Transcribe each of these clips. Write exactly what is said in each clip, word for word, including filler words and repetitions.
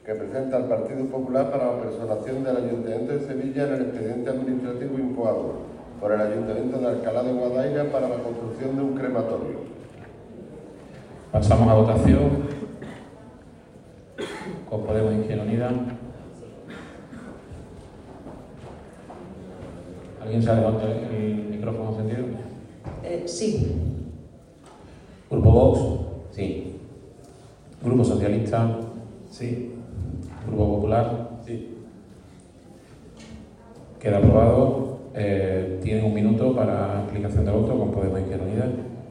que presenta el Partido Popular para la personación del Ayuntamiento de Sevilla en el expediente administrativo incoado por el Ayuntamiento de Alcalá de Guadaira para la construcción de un crematorio. Pasamos a votación. Con Podemos e Izquierda Unida. ¿Alguien sabe dónde el micrófono encendido? Eh, sí. ¿Grupo Vox? Sí. ¿Grupo Socialista? Sí. ¿Grupo Popular? Sí. Queda aprobado. Eh, tienen un minuto para explicación de voto con Podemos e Izquierda Unida.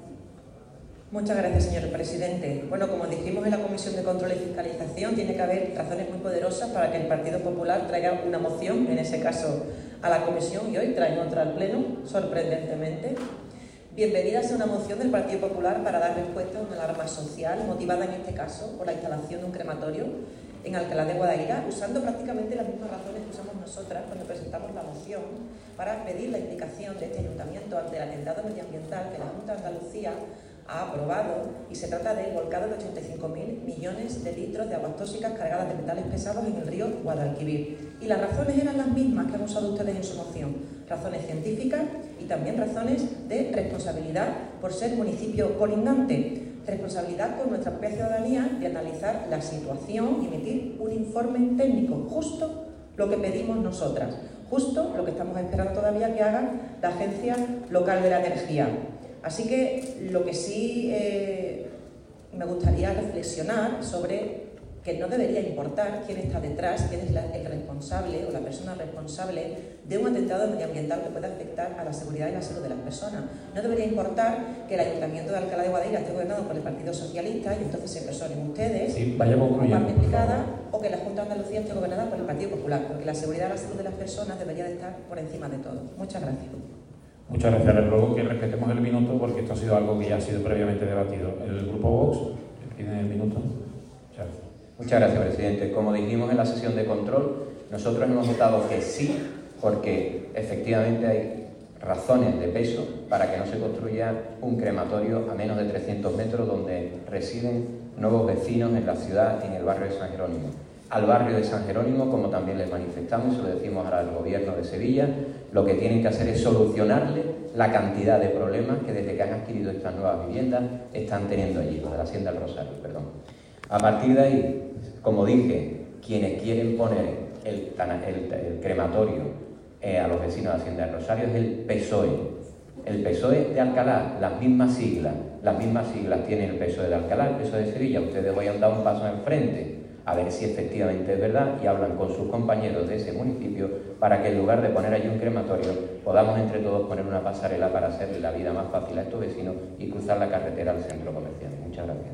Muchas gracias, señor presidente. Bueno, como dijimos en la Comisión de Control y Fiscalización, tiene que haber razones muy poderosas para que el Partido Popular traiga una moción, en ese caso a la Comisión, y hoy traen otra al Pleno, sorprendentemente. Bienvenida sea una moción del Partido Popular para dar respuesta a una alarma social, motivada en este caso por la instalación de un crematorio en Alcalá de Guadaira, usando prácticamente las mismas razones que usamos nosotras cuando presentamos la moción para pedir la implicación de este ayuntamiento ante el atentado medioambiental que la Junta de Andalucía ha aprobado, y se trata del volcado de ochenta y cinco mil millones de litros de aguas tóxicas cargadas de metales pesados en el río Guadalquivir. Y las razones eran las mismas que han usado ustedes en su moción, razones científicas y también razones de responsabilidad por ser municipio colindante, responsabilidad con nuestra propia ciudadanía de analizar la situación y emitir un informe técnico, justo lo que pedimos nosotras, justo lo que estamos esperando todavía que haga la Agencia Local de la Energía. Así que lo que sí eh, me gustaría reflexionar sobre que no debería importar quién está detrás, quién es la, el responsable o la persona responsable de un atentado medioambiental que pueda afectar a la seguridad y la salud de las personas. No debería importar que el Ayuntamiento de Alcalá de Guadaira esté gobernado por el Partido Socialista y entonces se personen ustedes sí, vayamos como parte implicada, o que la Junta de Andalucía esté gobernada por el Partido Popular, porque la seguridad y la salud de las personas debería de estar por encima de todo. Muchas gracias. Muchas gracias. Les ruego que respetemos el minuto porque esto ha sido algo que ya ha sido previamente debatido. El Grupo Vox tiene el minuto. Muchas gracias. Muchas gracias, presidente. Como dijimos en la sesión de control, nosotros hemos votado que sí porque efectivamente hay razones de peso para que no se construya un crematorio a menos de trescientos metros donde residen nuevos vecinos en la ciudad, en el barrio de San Jerónimo. Al barrio de San Jerónimo, como también les manifestamos y se lo decimos ahora al Gobierno de Sevilla, lo que tienen que hacer es solucionarle la cantidad de problemas que desde que han adquirido estas nuevas viviendas están teniendo allí, los de la Hacienda del Rosario, perdón. A partir de ahí, como dije, quienes quieren poner el, el, el crematorio eh, a los vecinos de Hacienda del Rosario es el P S O E. El P S O E de Alcalá, las mismas siglas, las mismas siglas tienen el P S O E de Alcalá, el P S O E de Sevilla. Ustedes hoy han dado un paso enfrente a ver si efectivamente es verdad y hablan con sus compañeros de ese municipio para que en lugar de poner allí un crematorio podamos entre todos poner una pasarela para hacerle la vida más fácil a estos vecinos y cruzar la carretera al centro comercial. Muchas gracias.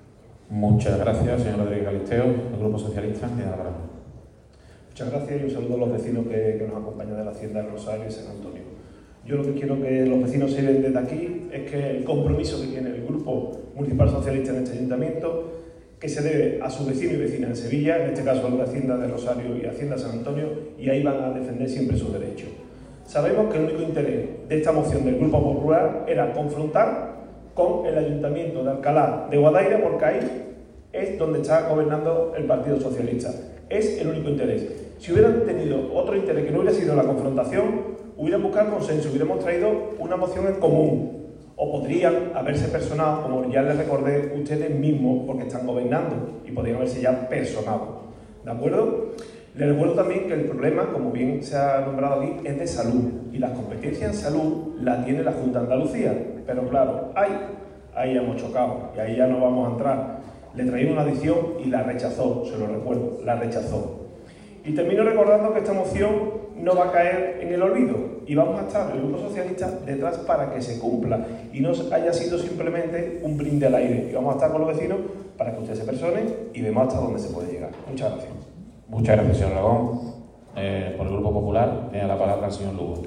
Muchas gracias, señor Rodríguez Galisteo. El Grupo Socialista tiene la palabra. Muchas gracias y un saludo a los vecinos que, que nos acompañan de la Hacienda del Rosario y San Antonio. Yo lo que quiero que los vecinos se den desde aquí es que el compromiso que tiene el Grupo Municipal Socialista en este ayuntamiento, que se debe a sus vecinos y vecinas en Sevilla, en este caso a los de Hacienda de Rosario y Hacienda San Antonio, y ahí van a defender siempre sus derechos. Sabemos que el único interés de esta moción del Grupo Popular era confrontar con el Ayuntamiento de Alcalá de Guadaira, porque ahí es donde está gobernando el Partido Socialista. Es el único interés. Si hubieran tenido otro interés que no hubiera sido la confrontación, hubieran buscado consenso, hubiéramos traído una moción en común. O podrían haberse personado, como ya les recordé, ustedes mismos, porque están gobernando, y podrían haberse ya personado. ¿De acuerdo? Les recuerdo también que el problema, como bien se ha nombrado aquí, es de salud. Y las competencias en salud las tiene la Junta de Andalucía. Pero claro, ahí, ahí hemos chocado, y ahí ya no vamos a entrar. Le traímos una adición y la rechazó, se lo recuerdo, la rechazó. Y termino recordando que esta moción no va a caer en el olvido y vamos a estar, el Grupo Socialista, detrás para que se cumpla y no haya sido simplemente un brinde al aire. Y vamos a estar con los vecinos para que ustedes se personen y vemos hasta dónde se puede llegar. Muchas gracias. Muchas gracias, señor Aragón. Eh, por el Grupo Popular, tiene la palabra el señor Lugo.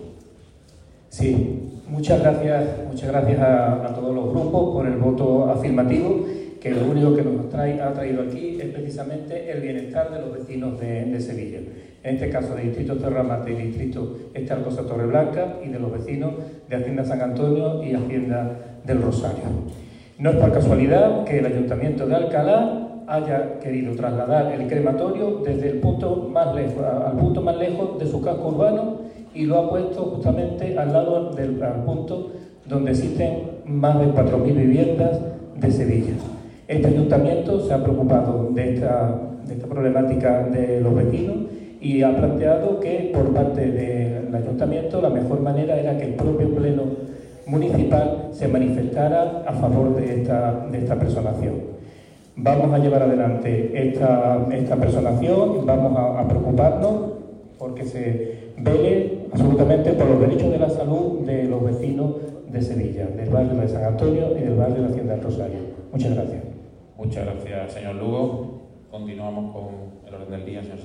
Sí, muchas gracias, muchas gracias a, a todos los grupos por el voto afirmativo, que lo único que nos trae, ha traído aquí es precisamente el bienestar de los vecinos de, de Sevilla. En este caso, del distrito Terramate y del distrito Estarcosa Torreblanca y de los vecinos de Hacienda San Antonio y Hacienda del Rosario. No es por casualidad que el Ayuntamiento de Alcalá haya querido trasladar el crematorio desde el punto más lejos, al punto más lejos de su casco urbano, y lo ha puesto justamente al lado del al punto donde existen más de cuatro mil viviendas de Sevilla. Este ayuntamiento se ha preocupado de esta, de esta problemática de los vecinos y ha planteado que por parte del ayuntamiento la mejor manera era que el propio pleno municipal se manifestara a favor de esta, de esta personación. Vamos a llevar adelante esta, esta personación, vamos a, a preocuparnos porque se vele absolutamente por los derechos de la salud de los vecinos de Sevilla, del barrio de San Antonio y del barrio de la Hacienda del Rosario. Muchas gracias. Muchas gracias, señor Lugo. Continuamos con el orden del día, señor